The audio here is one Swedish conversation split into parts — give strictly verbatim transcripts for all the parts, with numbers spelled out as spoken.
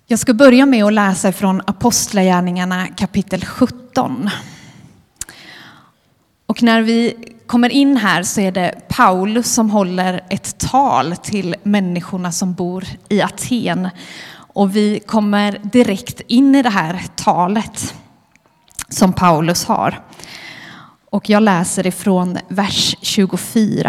Jag ska börja med att läsa från Apostlagärningarna kapitel sjutton. Och när vi kommer in här så är det Paulus som håller ett tal till människorna som bor i Aten. Och vi kommer direkt in i det här talet som Paulus har. Och jag läser ifrån vers tjugofyra.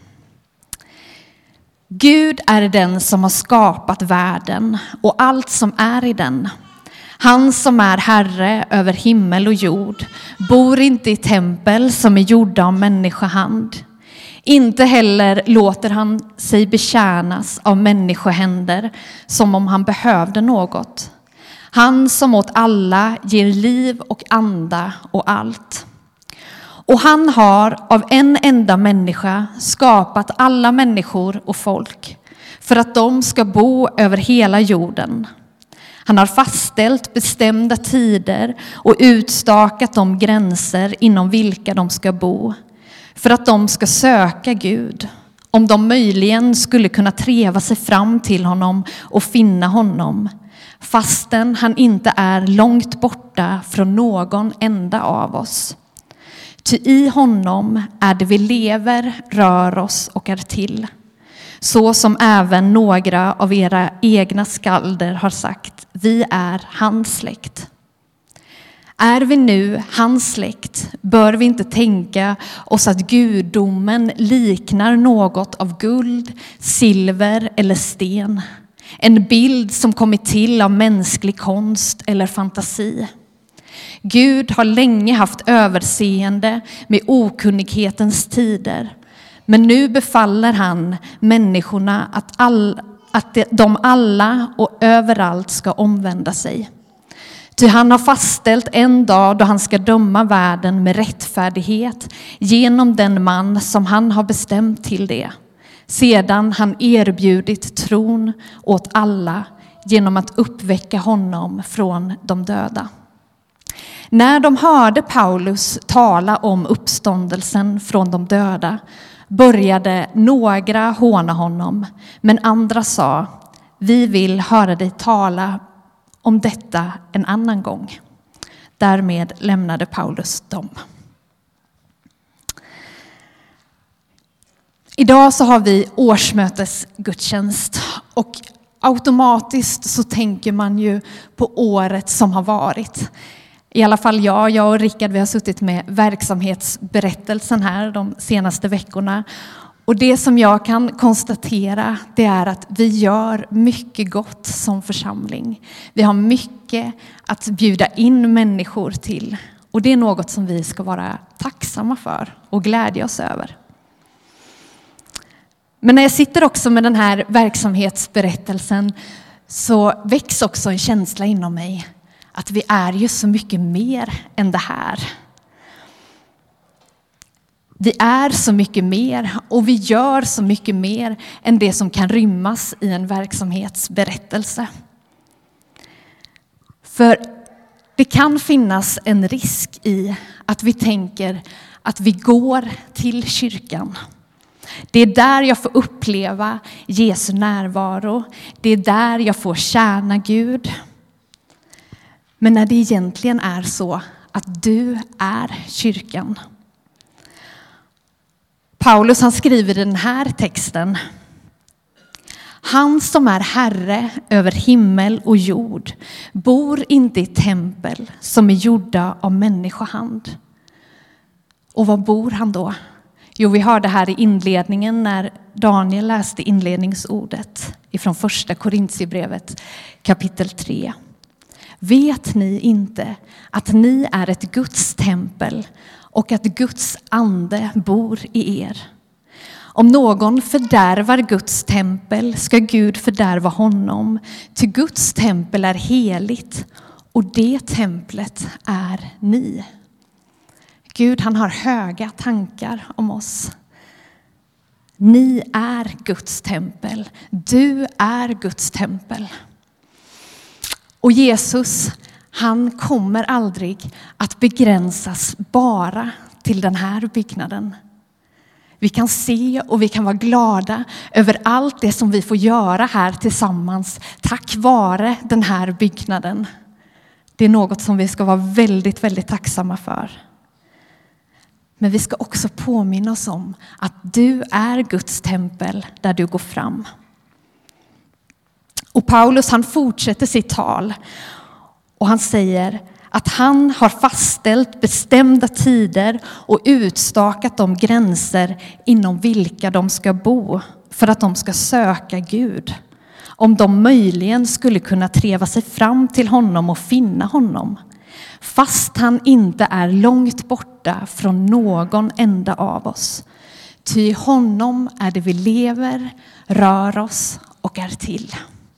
Gud är den som har skapat världen och allt som är i den. Han som är herre över himmel och jord bor inte i tempel som är gjorda av människohand. Inte heller låter han sig betjänas av människohänder som om han behövde något. Han som åt alla ger liv och anda och allt. Och han har av en enda människa skapat alla människor och folk för att de ska bo över hela jorden. Han har fastställt bestämda tider och utstakat de gränser inom vilka de ska bo för att de ska söka Gud, om de möjligen skulle kunna treva sig fram till honom och finna honom, fastän han inte är långt borta från någon enda av oss. Ty i honom är det vi lever, rör oss och är till. Så som även några av era egna skalder har sagt, vi är hans släkt. Är vi nu hans släkt bör vi inte tänka oss att gudomen liknar något av guld, silver eller sten. En bild som kommit till av mänsklig konst eller fantasi. Gud har länge haft överseende med okunnighetens tider. Men nu befaller han människorna att, all, att de alla och överallt ska omvända sig. Ty han har fastställt en dag då han ska döma världen med rättfärdighet genom den man som han har bestämt till det. Sedan han erbjudit tron åt alla genom att uppväcka honom från de döda. När de hörde Paulus tala om uppståndelsen från de döda började några håna honom, men andra sa, vi vill höra dig tala om detta en annan gång. Därmed lämnade Paulus dem. Idag så har vi årsmötesgudstjänst och automatiskt så tänker man ju på året som har varit. I alla fall jag, jag och Rickard, vi har suttit med verksamhetsberättelsen här de senaste veckorna. Och det som jag kan konstatera, det är att vi gör mycket gott som församling. Vi har mycket att bjuda in människor till. Och det är något som vi ska vara tacksamma för och glädja oss över. Men när jag sitter också med den här verksamhetsberättelsen så väcks också en känsla inom mig. Att vi är ju så mycket mer än det här. Vi är så mycket mer och vi gör så mycket mer än det som kan rymmas i en verksamhetsberättelse. För det kan finnas en risk i att vi tänker att vi går till kyrkan. Det är där jag får uppleva Jesu närvaro. Det är där jag får tjäna Gud. Men när det egentligen är så att du är kyrkan. Paulus han skriver i den här texten. Han som är herre över himmel och jord bor inte i tempel som är gjorda av människohand. Och var bor han då? Jo, vi hörde här i inledningen när Daniel läste inledningsordet ifrån första Korintierbrevet kapitel tre. Vet ni inte att ni är ett Guds tempel och att Guds ande bor i er? Om någon fördärvar Guds tempel ska Gud fördärva honom, ty Guds tempel är heligt och det templet är ni. Gud, han har höga tankar om oss. Ni är Guds tempel. Du är Guds tempel. Och Jesus, han kommer aldrig att begränsas bara till den här byggnaden. Vi kan se och vi kan vara glada över allt det som vi får göra här tillsammans tack vare den här byggnaden. Det är något som vi ska vara väldigt, väldigt tacksamma för. Men vi ska också påminna oss om att du är Guds tempel där du går fram. Och Paulus han fortsätter sitt tal och han säger att han har fastställt bestämda tider och utstakat de gränser inom vilka de ska bo för att de ska söka Gud. Om de möjligen skulle kunna treva sig fram till honom och finna honom. Fast han inte är långt borta från någon enda av oss. Ty i honom är det vi lever, rör oss och är till.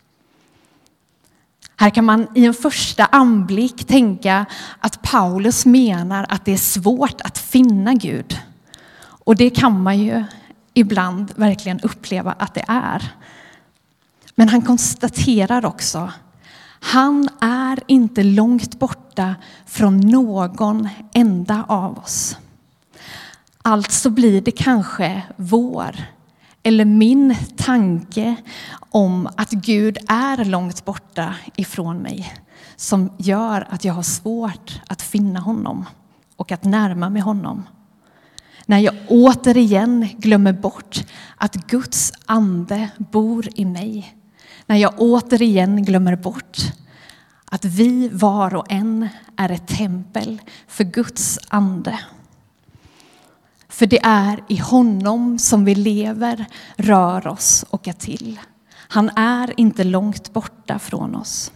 Här kan man i en första anblick tänka att Paulus menar att det är svårt att finna Gud. Och det kan man ju ibland verkligen uppleva att det är. Men han konstaterar också, han är inte långt borta från någon enda av oss. Alltså blir det kanske vår eller min tanke om att Gud är långt borta ifrån mig som gör att jag har svårt att finna honom och att närma mig honom. När jag återigen glömmer bort att Guds ande bor i mig. När jag återigen glömmer bort att vi var och en är ett tempel för Guds ande. För det är i honom som vi lever, rör oss och är till. Han är inte långt borta från oss.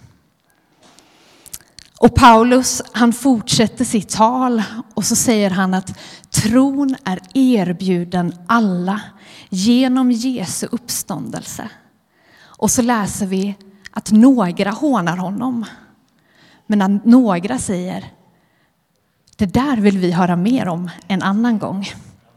Och Paulus han fortsätter sitt tal och så säger han att tron är erbjuden alla genom Jesu uppståndelse. Och så läser vi att några hånar honom. Men att några säger, det där vill vi höra mer om en annan gång.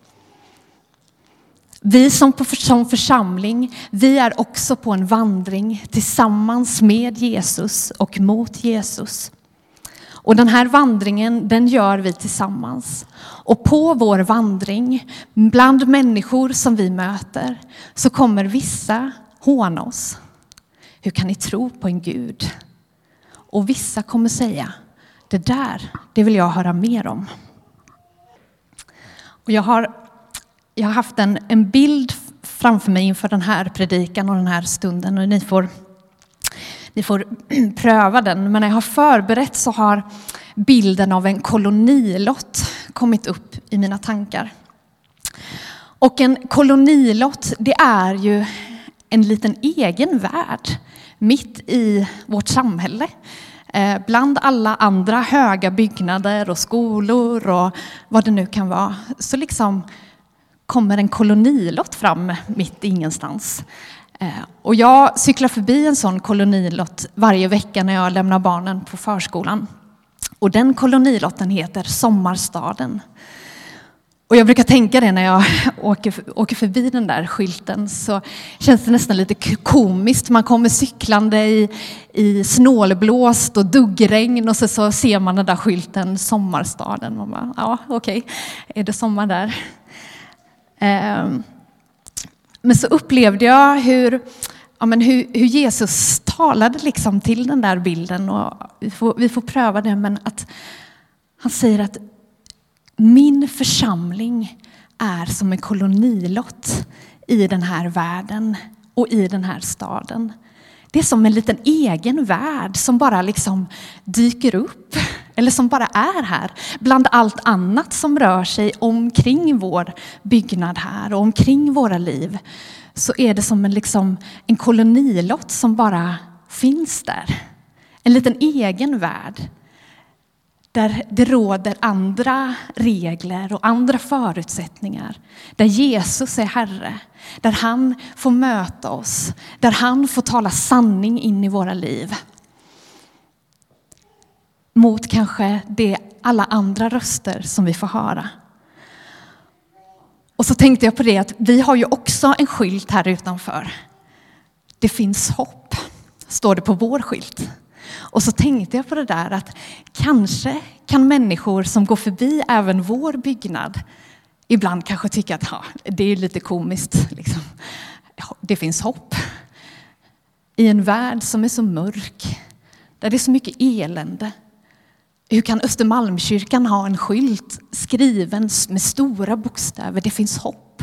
Vi som, på, som församling, vi är också på en vandring tillsammans med Jesus och mot Jesus. Och den här vandringen, den gör vi tillsammans. Och på vår vandring, bland människor som vi möter, så kommer vissa håna oss. Hur kan ni tro på en Gud? Och vissa kommer säga, det där, det vill jag höra mer om. Och jag har, jag har haft en, en bild framför mig inför den här predikan och den här stunden. Och ni får, ni får pröva den. Men när jag har förberett så har bilden av en kolonilott kommit upp i mina tankar. Och en kolonilott, det är ju en liten egen värld mitt i vårt samhälle. Eh, bland alla andra höga byggnader och skolor och vad det nu kan vara. Så liksom kommer en kolonilott fram mitt ingenstans. Eh, och jag cyklar förbi en sån kolonilott varje vecka när jag lämnar barnen på förskolan. Och den kolonilotten heter Sommarstaden. Och jag brukar tänka det när jag åker, åker förbi den där skylten, så känns det nästan lite komiskt. Man kommer cyklande i, i snålblåst och duggregn och så, så ser man den där skylten Sommarstaden. Man bara, ja okej, okay. Är det sommar där? Um, men så upplevde jag hur, ja, men hur, hur Jesus talade liksom till den där bilden. Och vi får, vi får pröva det, men att han säger att min församling är som en kolonilott i den här världen och i den här staden. Det är som en liten egen värld som bara liksom dyker upp. Eller som bara är här. Bland allt annat som rör sig omkring vår byggnad här och omkring våra liv. Så är det som en, liksom, en kolonilott som bara finns där. En liten egen värld. Där det råder andra regler och andra förutsättningar. Där Jesus är Herre. Där han får möta oss. Där han får tala sanning in i våra liv. Mot kanske det alla andra röster som vi får höra. Och så tänkte jag på det att vi har ju också en skylt här utanför. Det finns hopp, står det på vår skylt. Och så tänkte jag på det där att kanske kan människor som går förbi även vår byggnad ibland kanske tycka att ja, det är lite komiskt. Liksom. Ja, det finns hopp. I en värld som är så mörk, där det är så mycket elände. Hur kan Östermalmskyrkan ha en skylt skriven med stora bokstäver? Det finns hopp.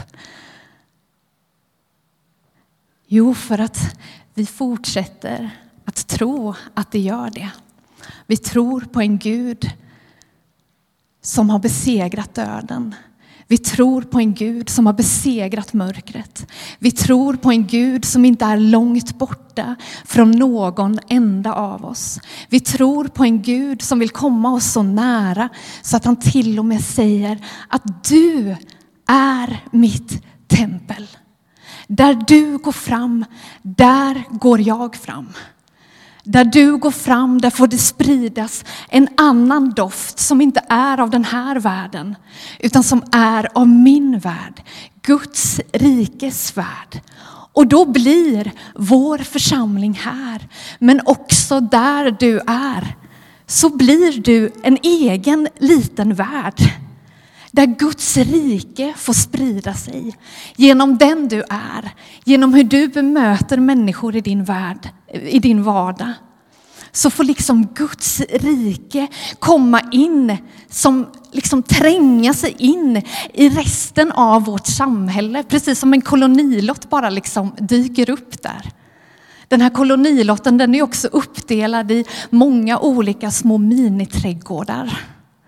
Jo, för att vi fortsätter att tro att det gör det. Vi tror på en Gud som har besegrat döden. Vi tror på en Gud som har besegrat mörkret. Vi tror på en Gud som inte är långt borta från någon enda av oss. Vi tror på en Gud som vill komma oss så nära så att han till och med säger att du är mitt tempel. Där du går fram, där går jag fram. Där du går fram, där får det spridas en annan doft som inte är av den här världen, utan som är av min värld, Guds rikes värld. Och då blir vår församling här, men också där du är, så blir du en egen liten värld. Där Guds rike får sprida sig genom den du är. Genom hur du bemöter människor i din värld, i din vardag. Så får liksom Guds rike komma in, som liksom tränga sig in i resten av vårt samhälle. Precis som en kolonilott bara liksom dyker upp där. Den här kolonilotten, den är också uppdelad i många olika små miniträdgårdar.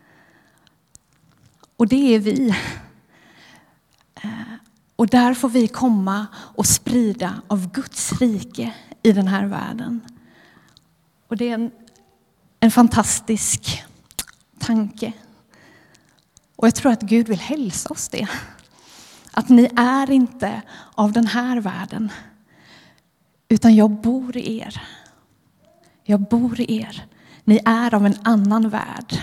Och det är vi. Och där får vi komma och sprida av Guds rike i den här världen. Och det är en, en fantastisk tanke. Och jag tror att Gud vill hälsa oss det. Att ni är inte av den här världen. Utan jag bor i er. Jag bor i er. Ni är av en annan värld.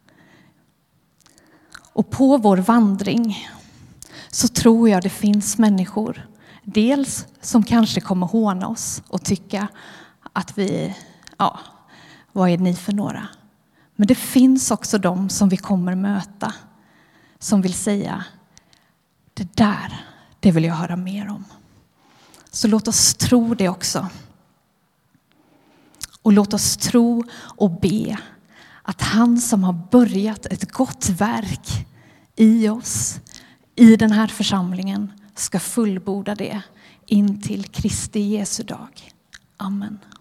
Och på vår vandring så tror jag det finns människor. Dels som kanske kommer håna oss och tycka att vi, ja, vad är ni för några? Men det finns också de som vi kommer möta. Som vill säga, det där, det vill jag höra mer om. Så låt oss tro det också. Och låt oss tro och be att han som har börjat ett gott verk i oss, i den här församlingen, ska fullborda det in till Kristi Jesu dag. Amen.